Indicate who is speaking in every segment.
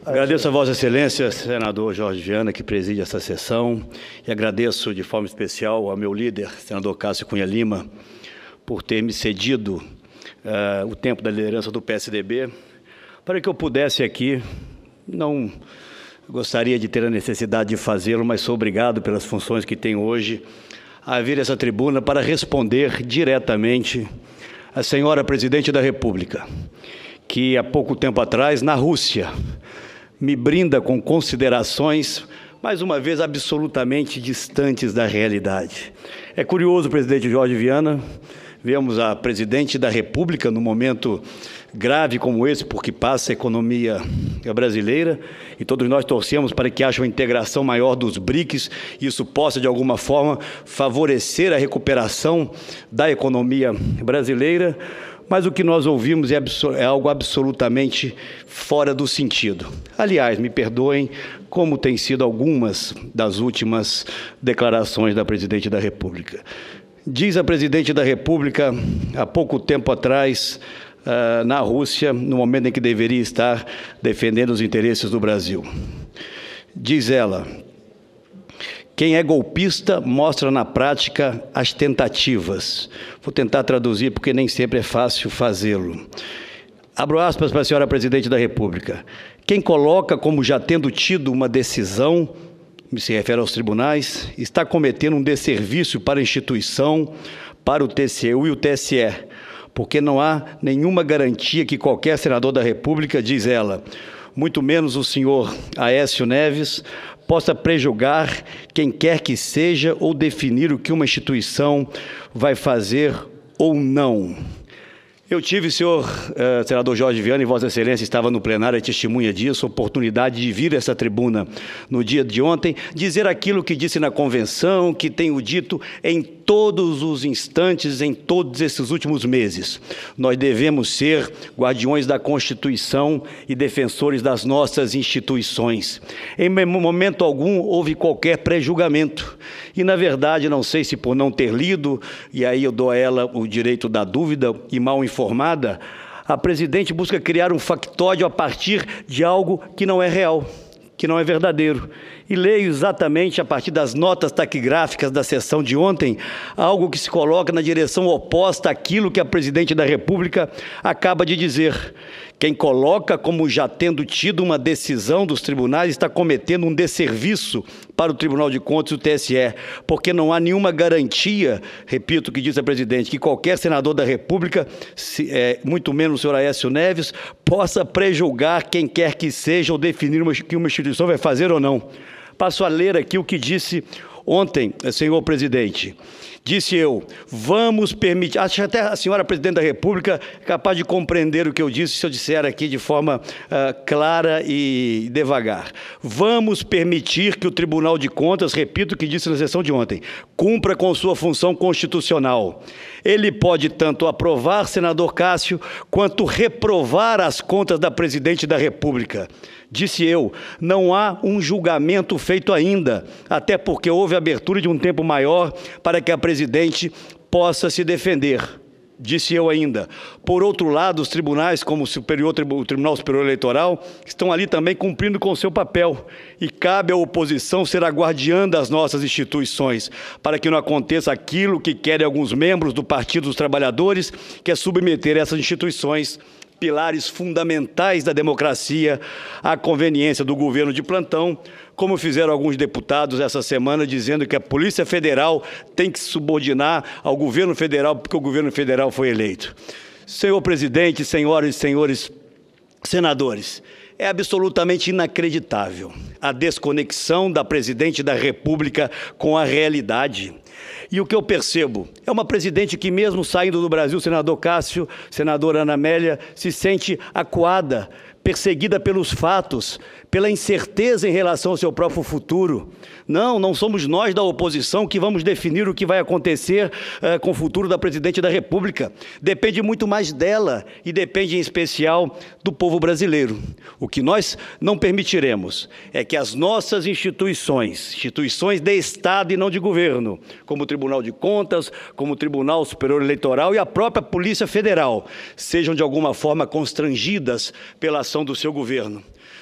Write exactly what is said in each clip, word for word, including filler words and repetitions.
Speaker 1: Agradeço a Vossa Excelência, senador Jorge Viana, que preside essa sessão, e agradeço de forma especial ao meu líder, senador Cássio Cunha Lima, por ter me cedido uh, o tempo da liderança do P S D B, para que eu pudesse aqui, não gostaria de ter a necessidade de fazê-lo, mas sou obrigado pelas funções que tenho hoje, a vir a essa tribuna para responder diretamente à senhora Presidente da República, que há pouco tempo atrás, na Rússia, me brinda com considerações, mais uma vez, absolutamente distantes da realidade. É curioso, presidente Jorge Viana, vemos a Presidente da República num momento grave como esse, porque passa a economia brasileira, e todos nós torcemos para que haja uma integração maior dos BRICS, e isso possa, de alguma forma, favorecer a recuperação da economia brasileira, mas o que nós ouvimos é, é algo absolutamente fora do sentido. Aliás, me perdoem, como têm sido algumas das últimas declarações da Presidente da República. Diz a Presidente da República, há pouco tempo atrás, uh, na Rússia, no momento em que deveria estar defendendo os interesses do Brasil. Diz ela: quem é golpista mostra na prática as tentativas. Vou tentar traduzir porque nem sempre é fácil fazê-lo. Abro aspas para a senhora Presidente da República. Quem coloca como já tendo tido uma decisão, se refere aos tribunais, está cometendo um desserviço para a instituição, para o T C U e o T S E, porque não há nenhuma garantia que qualquer senador da República, diz ela, muito menos o senhor Aécio Neves, possa prejulgar quem quer que seja ou definir o que uma instituição vai fazer ou não. Eu tive, senhor uh, senador Jorge Viana, e Vossa Excelência estava no plenário, é testemunha disso, oportunidade de vir a essa tribuna no dia de ontem, dizer aquilo que disse na convenção, que tenho dito em todos os instantes, em todos esses últimos meses. Nós devemos ser guardiões da Constituição e defensores das nossas instituições. Em momento algum houve qualquer prejulgamento. E, na verdade, não sei se por não ter lido, e aí eu dou a ela o direito da dúvida e mal informada, a Presidente busca criar um factóide a partir de algo que não é real, que não é verdadeiro. E leio exatamente, a partir das notas taquigráficas da sessão de ontem, algo que se coloca na direção oposta àquilo que a Presidente da República acaba de dizer. Quem coloca como já tendo tido uma decisão dos tribunais está cometendo um desserviço para o Tribunal de Contas e o T S E, porque não há nenhuma garantia, repito o que diz a Presidente, que qualquer senador da República, se, é, muito menos o senhor Aécio Neves, possa prejulgar quem quer que seja ou definir o que uma instituição vai fazer ou não. Passo a ler aqui o que disse ontem, senhor presidente. Disse eu, vamos permitir... Acho que até a senhora Presidente da República é capaz de compreender o que eu disse, se eu disser aqui de forma uh, clara e devagar. Vamos permitir que o Tribunal de Contas, repito o que disse na sessão de ontem, cumpra com sua função constitucional. Ele pode tanto aprovar, senador Cássio, quanto reprovar as contas da Presidente da República. Disse eu, não há um julgamento feito ainda, até porque houve abertura de um tempo maior para que a Presidente possa se defender. Disse eu ainda. Por outro lado, os tribunais, como o, Superior, o Tribunal Superior Eleitoral, estão ali também cumprindo com o seu papel. E cabe à oposição ser a guardiã das nossas instituições, para que não aconteça aquilo que querem alguns membros do Partido dos Trabalhadores, que é submeter essas instituições, pilares fundamentais da democracia, à conveniência do governo de plantão, como fizeram alguns deputados essa semana, dizendo que a Polícia Federal tem que se subordinar ao governo federal, porque o governo federal foi eleito. Senhor presidente, senhoras e senhores senadores, é absolutamente inacreditável a desconexão da Presidente da República com a realidade. E o que eu percebo é uma presidente que, mesmo saindo do Brasil, senador Cássio, senadora Ana Amélia, se sente acuada, perseguida pelos fatos, pela incerteza em relação ao seu próprio futuro. Não, não somos nós da oposição que vamos definir o que vai acontecer uh, com o futuro da Presidente da República. Depende muito mais dela e depende, em especial, do povo brasileiro. O que nós não permitiremos é que as nossas instituições, instituições de Estado e não de governo, como o Tribunal de Contas, como o Tribunal Superior Eleitoral e a própria Polícia Federal, sejam de alguma forma constrangidas pela ação do seu governo.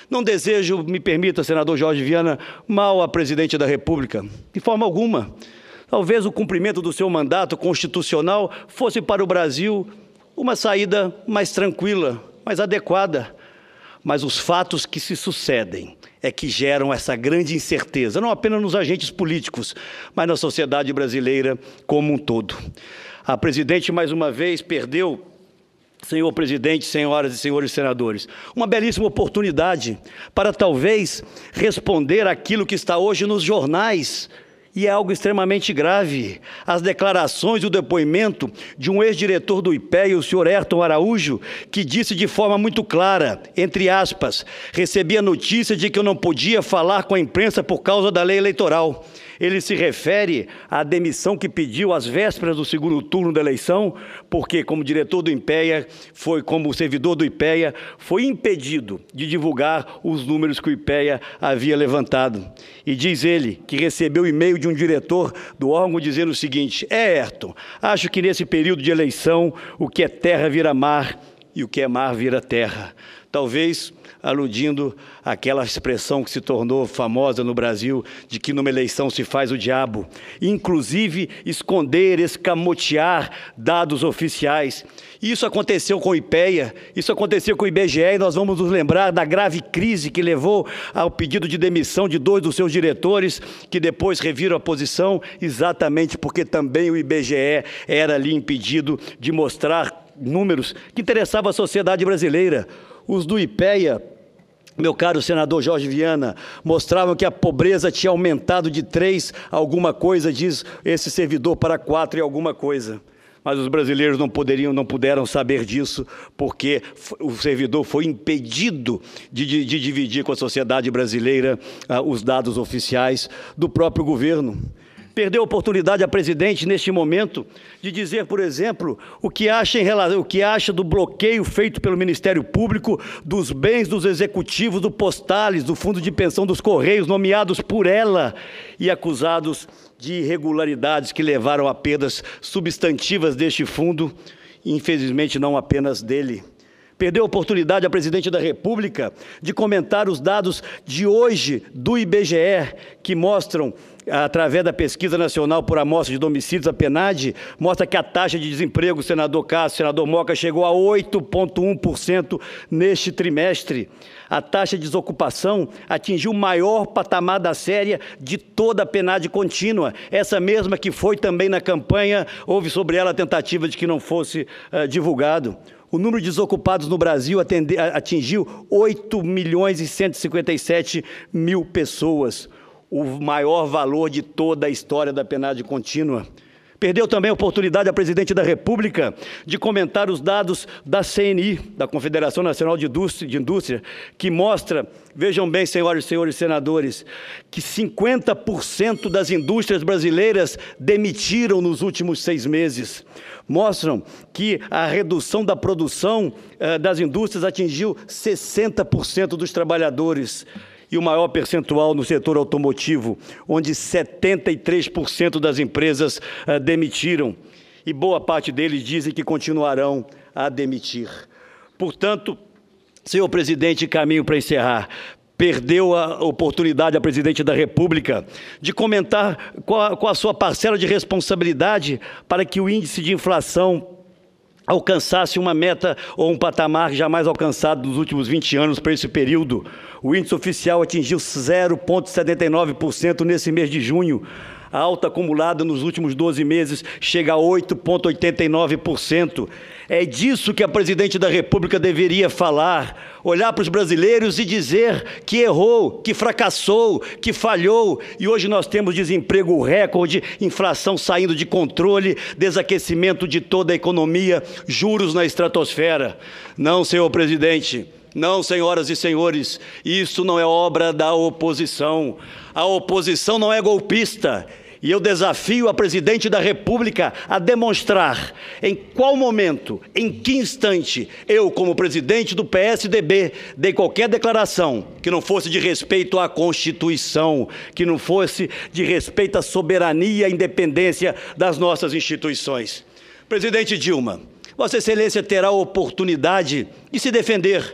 Speaker 1: Não desejo, me permita, senador Jorge Viana, mal a presidente da República, de forma alguma. Talvez o cumprimento do seu mandato constitucional fosse para o Brasil uma saída mais tranquila, mais adequada. Mas os fatos que se sucedem é que geram essa grande incerteza, não apenas nos agentes políticos, mas na sociedade brasileira como um todo. A presidente, mais uma vez, perdeu, senhor presidente, senhoras e senhores senadores, uma belíssima oportunidade para talvez responder aquilo que está hoje nos jornais, e é algo extremamente grave. As declarações e o depoimento de um ex-diretor do IPEA, o senhor Ayrton Araújo, que disse de forma muito clara, entre aspas, recebi a notícia de que eu não podia falar com a imprensa por causa da lei eleitoral. Ele se refere à demissão que pediu às vésperas do segundo turno da eleição, porque como diretor do IPEA, foi como servidor do IPEA, foi impedido de divulgar os números que o IPEA havia levantado. E diz ele que recebeu e-mail de um diretor do órgão dizendo o seguinte: é, Ayrton, acho que nesse período de eleição o que é terra vira mar e o que é mar vira terra. Talvez aludindo àquela expressão que se tornou famosa no Brasil, de que numa eleição se faz o diabo, inclusive esconder, escamotear dados oficiais. Isso aconteceu com o IPEA, isso aconteceu com o I B G E, e nós vamos nos lembrar da grave crise que levou ao pedido de demissão de dois dos seus diretores, que depois reviram a posição, exatamente porque também o I B G E era ali impedido de mostrar números que interessavam à sociedade brasileira. Os do IPEA, meu caro senador Jorge Viana, mostravam que a pobreza tinha aumentado de três alguma coisa, diz esse servidor, para quatro e alguma coisa. Mas os brasileiros não poderiam, não puderam saber disso, porque o servidor foi impedido de, de, de dividir com a sociedade brasileira ah, os dados oficiais do próprio governo. Perdeu a oportunidade a presidente, neste momento, de dizer, por exemplo, o que acha, em relação, o que acha do bloqueio feito pelo Ministério Público dos bens dos executivos do Postales, do Fundo de Pensão dos Correios, nomeados por ela e acusados de irregularidades que levaram a perdas substantivas deste fundo, e infelizmente não apenas dele. Perdeu a oportunidade a presidente da República de comentar os dados de hoje do I B G E, que mostram, através da Pesquisa Nacional por Amostra de Domicílios, a PNAD, mostra que a taxa de desemprego, senador Cássio, senador Moca, chegou a oito vírgula um por cento neste trimestre. A taxa de desocupação atingiu o maior patamar da série de toda a PNAD contínua, essa mesma que foi também na campanha, houve sobre ela a tentativa de que não fosse uh, divulgado. O número de desocupados no Brasil atende, atingiu oito milhões e cento e cinquenta e sete mil pessoas, o maior valor de toda a história da PNAD contínua. Perdeu também a oportunidade a presidente da República de comentar os dados da C N I, da Confederação Nacional de Indústria, de Indústria, que mostra, vejam bem, senhoras e senhores senadores, que cinquenta por cento das indústrias brasileiras demitiram nos últimos seis meses. Mostram que a redução da produção eh, das indústrias atingiu sessenta por cento dos trabalhadores. E o maior percentual no setor automotivo, onde setenta e três por cento das empresas uh, demitiram. E boa parte deles dizem que continuarão a demitir. Portanto, senhor presidente, caminho para encerrar, perdeu a oportunidade a presidente da República de comentar qual a, qual a sua parcela de responsabilidade para que o índice de inflação alcançasse uma meta ou um patamar jamais alcançado nos últimos vinte anos para esse período. O índice oficial atingiu zero vírgula setenta e nove por cento nesse mês de junho. A alta acumulada nos últimos doze meses chega a oito vírgula oitenta e nove por cento. É disso que a presidente da República deveria falar, olhar para os brasileiros e dizer que errou, que fracassou, que falhou. E hoje nós temos desemprego recorde, inflação saindo de controle, desaquecimento de toda a economia, juros na estratosfera. Não, senhor presidente. Não, senhoras e senhores, isso não é obra da oposição. A oposição não é golpista. E eu desafio a presidente da República a demonstrar em qual momento, em que instante, eu, como presidente do P S D B, dei qualquer declaração que não fosse de respeito à Constituição, que não fosse de respeito à soberania e independência das nossas instituições. Presidente Dilma, Vossa Excelência terá a oportunidade de se defender,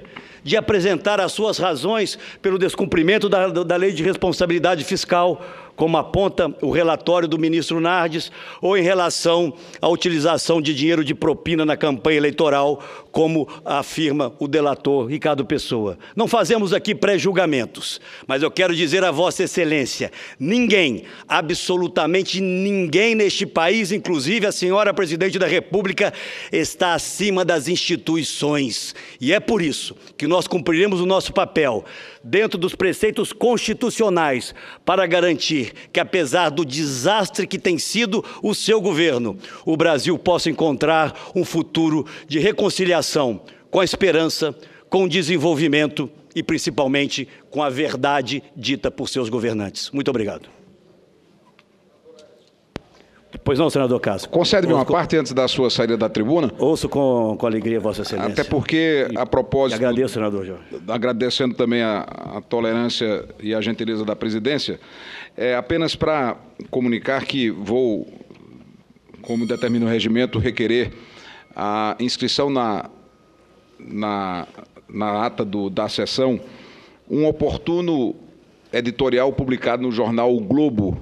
Speaker 1: de apresentar as suas razões pelo descumprimento da, da Lei de Responsabilidade Fiscal, como aponta o relatório do ministro Nardes, ou em relação à utilização de dinheiro de propina na campanha eleitoral, como afirma o delator Ricardo Pessoa. Não fazemos aqui pré-julgamentos, mas eu quero dizer a Vossa Excelência, ninguém, absolutamente ninguém neste país, inclusive a senhora Presidente da República, está acima das instituições. E é por isso que nós cumpriremos o nosso papel, dentro dos preceitos constitucionais, para garantir que, apesar do desastre que tem sido o seu governo, o Brasil possa encontrar um futuro de reconciliação com a esperança, com o desenvolvimento e, principalmente, com a verdade dita por seus governantes. Muito obrigado. Pois não, senador Cássio.
Speaker 2: Concede-me uma
Speaker 1: com...
Speaker 2: parte antes da sua saída da tribuna.
Speaker 1: Ouço com, com alegria, Vossa Excelência.
Speaker 2: Até porque, a propósito...
Speaker 1: E agradeço, senador Jorge.
Speaker 2: Agradecendo também a, a tolerância e a gentileza da presidência, é apenas para comunicar que vou, como determina o regimento, requerer a inscrição na, na, na ata do, da sessão um oportuno editorial publicado no jornal O Globo,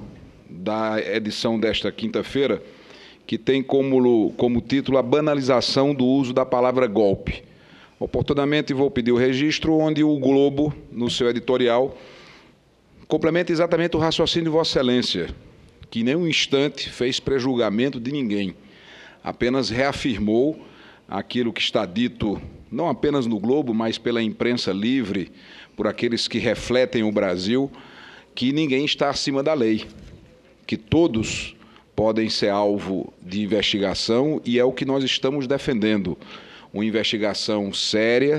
Speaker 2: da edição desta quinta-feira, que tem como, como título a banalização do uso da palavra golpe. Oportunamente vou pedir o registro, onde o Globo, no seu editorial, complementa exatamente o raciocínio de Vossa Excelência, que em nenhum instante fez prejulgamento de ninguém, apenas reafirmou aquilo que está dito, não apenas no Globo, mas pela imprensa livre, por aqueles que refletem o Brasil, que ninguém está acima da lei, que todos podem ser alvo de investigação, e é o que nós estamos defendendo. Uma investigação séria,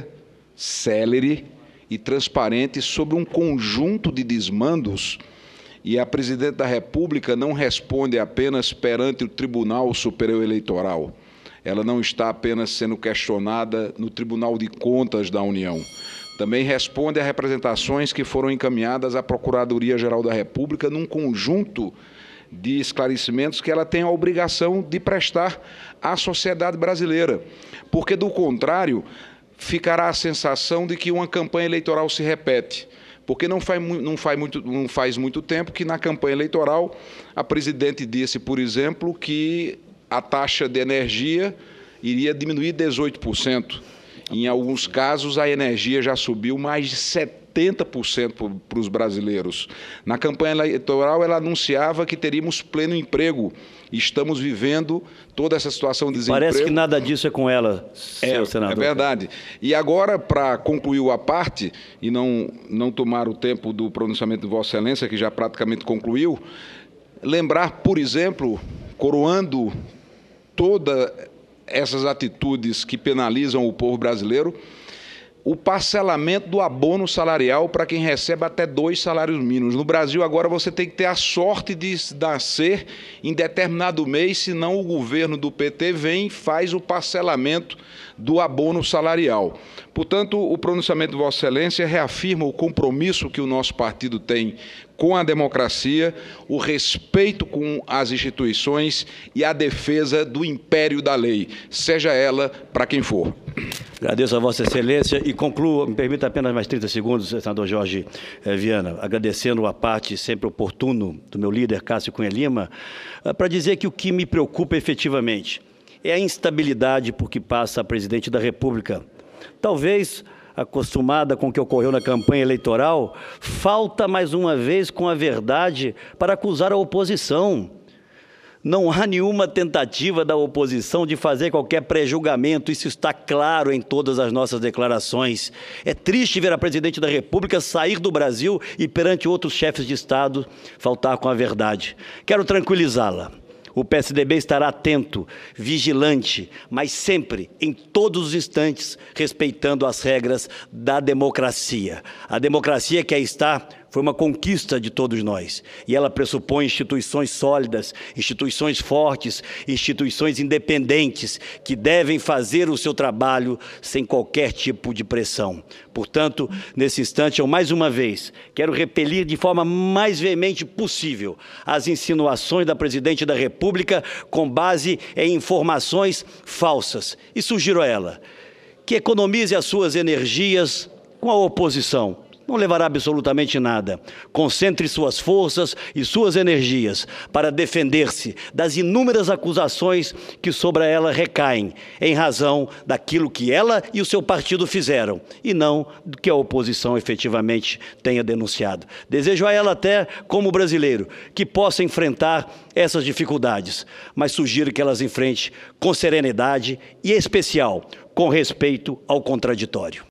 Speaker 2: célere e transparente sobre um conjunto de desmandos, e a Presidente da República não responde apenas perante o Tribunal Superior Eleitoral. Ela não está apenas sendo questionada no Tribunal de Contas da União. Também responde a representações que foram encaminhadas à Procuradoria-Geral da República num conjunto de esclarecimentos que ela tem a obrigação de prestar à sociedade brasileira, porque, do contrário, ficará a sensação de que uma campanha eleitoral se repete, porque não faz, não faz, muito, não faz muito tempo que, na campanha eleitoral, a Presidente disse, por exemplo, que a taxa de energia iria diminuir dezoito por cento. Em alguns casos, a energia já subiu mais de setenta por cento para os brasileiros. Na campanha eleitoral, ela anunciava que teríamos pleno emprego. Estamos vivendo toda essa situação de desemprego.
Speaker 1: Parece que nada disso é com ela, senhor
Speaker 2: é,
Speaker 1: senador.
Speaker 2: É verdade. E agora, para concluir a parte, e não, não tomar o tempo do pronunciamento de Vossa Excelência, que já praticamente concluiu, lembrar, por exemplo, coroando todas essas atitudes que penalizam o povo brasileiro, o parcelamento do abono salarial para quem recebe até dois salários mínimos. No Brasil, agora, você tem que ter a sorte de nascer em determinado mês, senão o governo do P T vem e faz o parcelamento do abono salarial. Portanto, o pronunciamento de Vossa Excelência reafirma o compromisso que o nosso partido tem com a democracia, o respeito com as instituições e a defesa do império da lei, seja ela para quem for.
Speaker 1: Agradeço a Vossa Excelência e concluo, me permita apenas mais trinta segundos, senador Jorge eh, Viana, agradecendo a parte sempre oportuno do meu líder, Cássio Cunha Lima, eh, para dizer que o que me preocupa efetivamente é a instabilidade por que passa a Presidente da República. Talvez, acostumada com o que ocorreu na campanha eleitoral, falta mais uma vez com a verdade para acusar a oposição. Não há nenhuma tentativa da oposição de fazer qualquer pré-julgamento, isso está claro em todas as nossas declarações. É triste ver a Presidente da República sair do Brasil e, perante outros chefes de Estado, faltar com a verdade. Quero tranquilizá-la. O P S D B estará atento, vigilante, mas sempre, em todos os instantes, respeitando as regras da democracia. A democracia que aí está foi uma conquista de todos nós. E ela pressupõe instituições sólidas, instituições fortes, instituições independentes, que devem fazer o seu trabalho sem qualquer tipo de pressão. Portanto, nesse instante, eu mais uma vez quero repelir de forma mais veemente possível as insinuações da Presidente da República com base em informações falsas. E sugiro a ela que economize as suas energias com a oposição. Não levará absolutamente nada. Concentre suas forças e suas energias para defender-se das inúmeras acusações que sobre ela recaem, em razão daquilo que ela e o seu partido fizeram, e não do que a oposição efetivamente tenha denunciado. Desejo a ela até, como brasileiro, que possa enfrentar essas dificuldades, mas sugiro que elas enfrente com serenidade e, em especial, com respeito ao contraditório.